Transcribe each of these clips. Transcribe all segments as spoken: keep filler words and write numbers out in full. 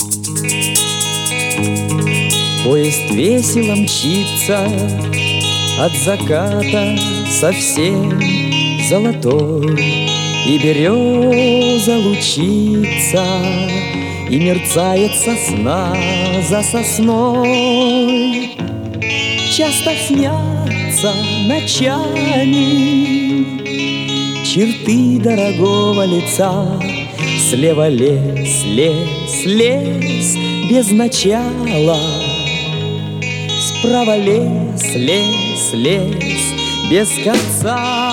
Поезд весело мчится от заката совсем золотой, и береза лучится, и мерцает сосна за сосной. Часто снятся ночами черты дорогого лица. Слева лес, лес, лес без начала, справа лес, лес, лес без конца.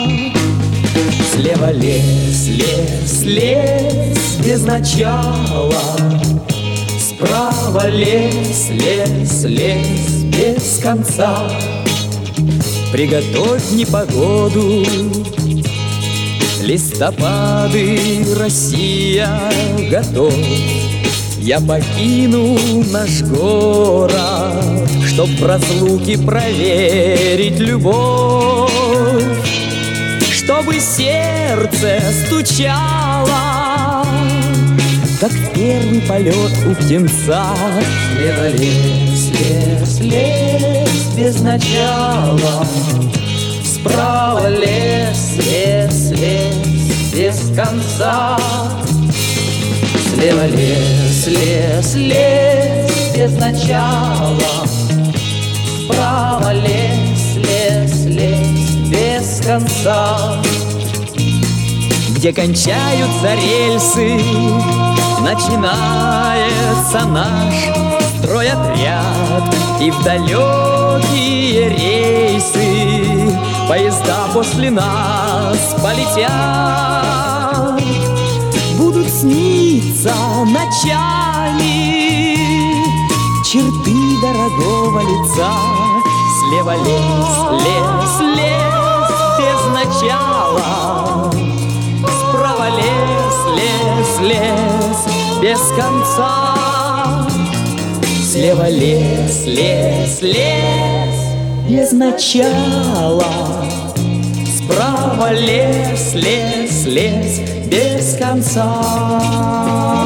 Слева лес, лес, лес без начала, справа лес, лес, лес без конца. Приготовь непогоду, листопады, Россия, готовь. Я покину наш город, чтоб в разлуке проверить любовь, чтобы сердце стучало, как первый полет у птенца. Слева лес, лес, лес без начала, справа лес, лес, лес без конца. Слева лес, лес, лес без начала, справа лес, лес, лес без конца. Где кончаются рельсы, начинается наш стройотряд, и в далекие рейсы поезда после нас полетят. Будут сниться ночами черты дорогого лица. Слева лес, лес, лес без начала, справа лес, лес, лес без конца. Слева лес, лес, лес без начала, справа лес, лес, лес без конца.